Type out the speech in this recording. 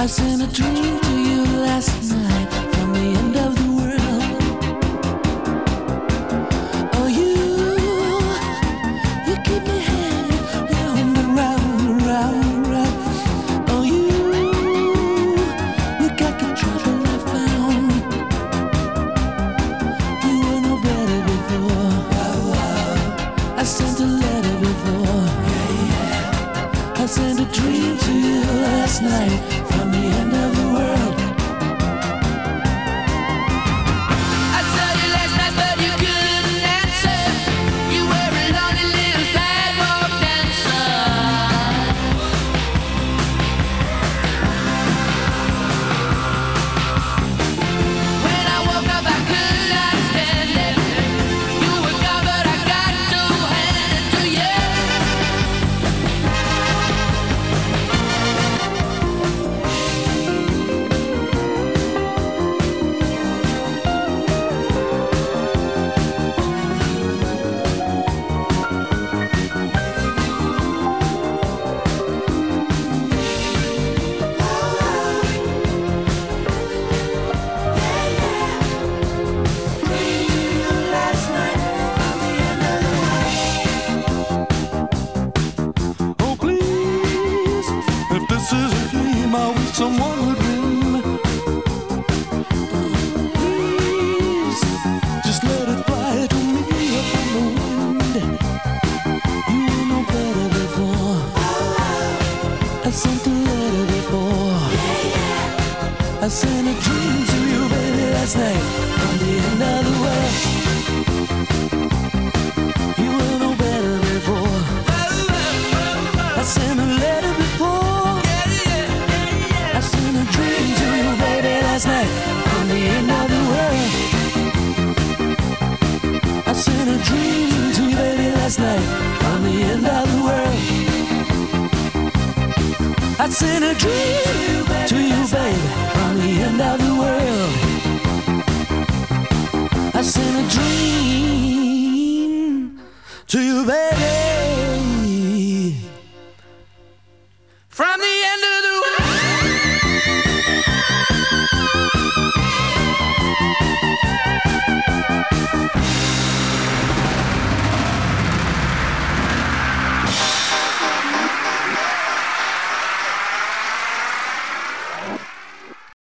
I sent a dream to you last night from the end of the world. Oh, you keep me hanging round and round and round and round. Oh, you got the trouble I found. You were no better before. I sent a letter before. I sent a dream to you last night from the end of the world. I saw you last night, but you couldn't answer. You were a lonely little sidewalk dancer. When I woke up, I could not stand it. You were gone, but I got to hand it to you. Oh, please, if this is a game, I wish someone would win. Please, just let it fly to me upon the wind. You were no better before. I sent a letter before. I sent a dream to you, baby, last night from the end of the world. You were no better before. I sent a letter before. I sent a dream to you, baby, last night from the end of the world. I sent a dream to you, baby, last night from the end of the world. I sent a dream to you, baby, from the end of the world. I sent a dream to you, baby, from the